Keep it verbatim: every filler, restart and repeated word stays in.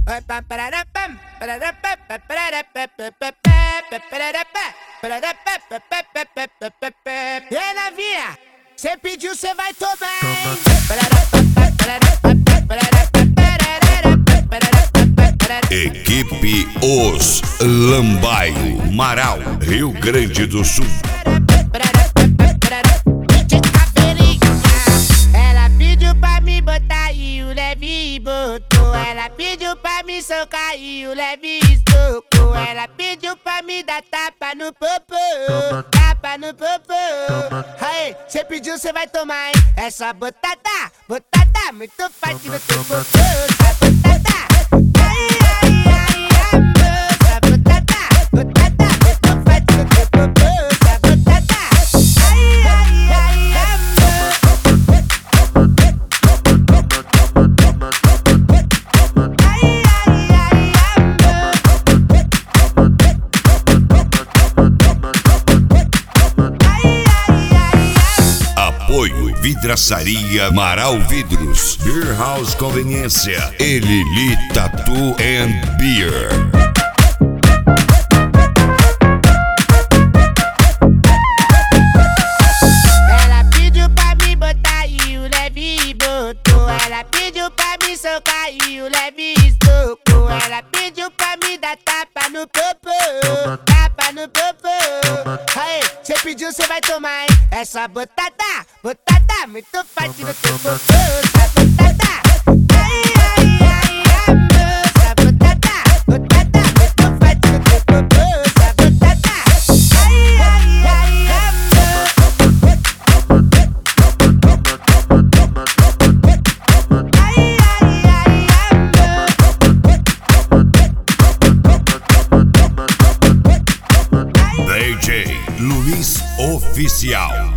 E novinha, cê pediu, cê vai tomar. Equipe Os Lambaio, Marau, Rio Grande do Sul. Ela pediu pra me botar e o leve botou. Ela pediu pra me socar e o leve estocou. Ela pediu pra me dar tapa no popô, tapa no popô. Aí, cê pediu, cê vai tomar, hein? É só botada, botada, muito forte no teu popô. Só botada. Ai, ai, ai, amor. Só botada, botada, muito forte no teu popô. Só botada. Ai, ai, ai, amor. Ai, ai, ai, amor. Ai, ai, ai, amor. Apoio Vidraçaria Marau Vidros, Beer House Conveniência, Elili Tattoo and Beer. Ela pediu pra me botar e o leve botou. Ela pediu pra me socar e o leve estocou. Ela pediu pra me dar tapa no popô, tapa no popô. Aí, cê pediu, cê vai tomar, hein? É só botada, botada, muito forte no teu popô. Só botada. Ai, ai, ai, amor. Só botada, botada, muito forte no teu popô. Só botada. Ai, ai, ai, amor. Ai, ai, ai, amor. D J Luiz Oficial.